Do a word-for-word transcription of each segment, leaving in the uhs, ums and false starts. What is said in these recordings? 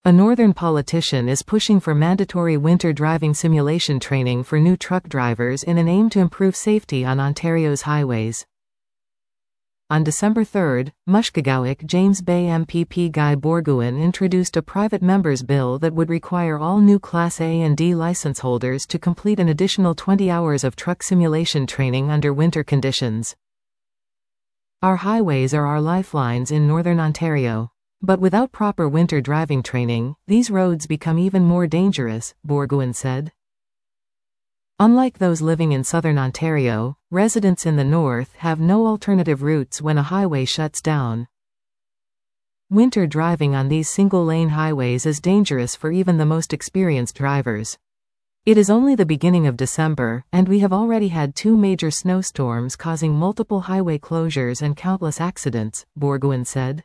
A northern politician is pushing for mandatory winter driving simulation training for new truck drivers in an aim to improve safety on Ontario's highways. On December third, Mushkegowuk James Bay M P P Guy Bourgouin introduced a private member's bill that would require all new Class A and D license holders to complete an additional twenty hours of truck simulation training under winter conditions. Our highways are our lifelines in northern Ontario. But without proper winter driving training, these roads become even more dangerous, Bourgouin said. Unlike those living in southern Ontario, residents in the north have no alternative routes when a highway shuts down. Winter driving on these single-lane highways is dangerous for even the most experienced drivers. It is only the beginning of December, and we have already had two major snowstorms causing multiple highway closures and countless accidents, Bourgouin said.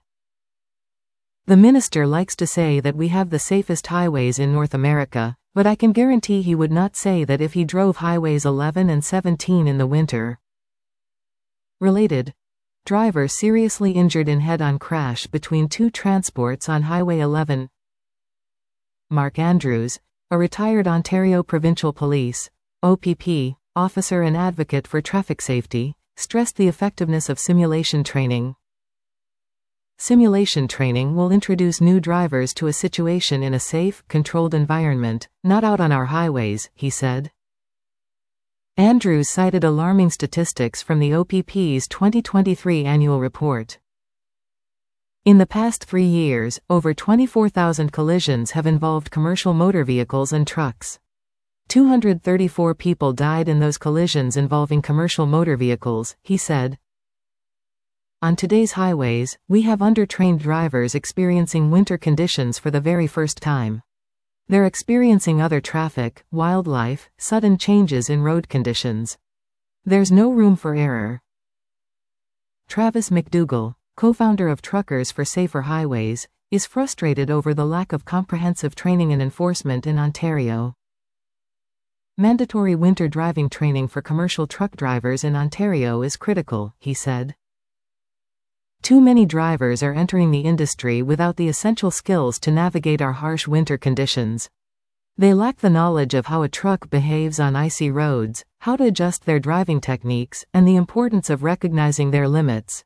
The minister likes to say that we have the safest highways in North America, but I can guarantee he would not say that if he drove highways eleven and seventeen in the winter. Related. Driver seriously injured in head-on crash between two transports on Highway eleven. Mark Andrews, a retired Ontario Provincial Police O P P officer and advocate for traffic safety, stressed the effectiveness of simulation training. Simulation training will introduce new drivers to a situation in a safe, controlled environment, not out on our highways, he said. Andrews cited alarming statistics from the O P P's twenty twenty-three annual report. In the past three years, over twenty-four thousand collisions have involved commercial motor vehicles and trucks. two hundred thirty-four people died in those collisions involving commercial motor vehicles, he said. On today's highways, we have undertrained drivers experiencing winter conditions for the very first time. They're experiencing other traffic, wildlife, sudden changes in road conditions. There's no room for error. Travis McDougall, co-founder of Truckers for Safer Highways, is frustrated over the lack of comprehensive training and enforcement in Ontario. Mandatory winter driving training for commercial truck drivers in Ontario is critical, he said. Too many drivers are entering the industry without the essential skills to navigate our harsh winter conditions. They lack the knowledge of how a truck behaves on icy roads, how to adjust their driving techniques, and the importance of recognizing their limits.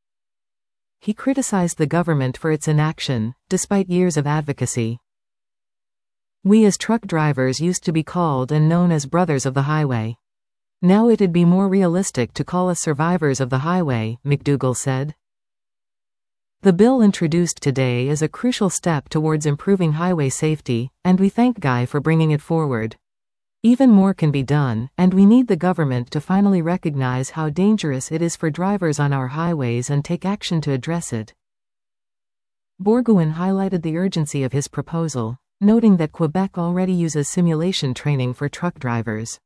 He criticized the government for its inaction, despite years of advocacy. We as truck drivers used to be called and known as brothers of the highway. Now it'd be more realistic to call us survivors of the highway, McDougall said. The bill introduced today is a crucial step towards improving highway safety, and we thank Guy for bringing it forward. Even more can be done, and we need the government to finally recognize how dangerous it is for drivers on our highways and take action to address it. Bourgouin highlighted the urgency of his proposal, noting that Quebec already uses simulation training for truck drivers.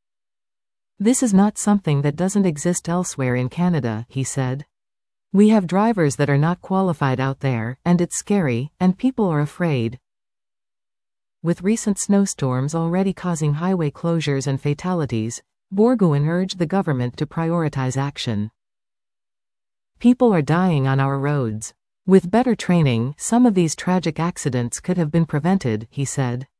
This is not something that doesn't exist elsewhere in Canada, he said. We have drivers that are not qualified out there, and it's scary, and people are afraid. With recent snowstorms already causing highway closures and fatalities, Bourgouin urged the government to prioritize action. People are dying on our roads. With better training, some of these tragic accidents could have been prevented, he said.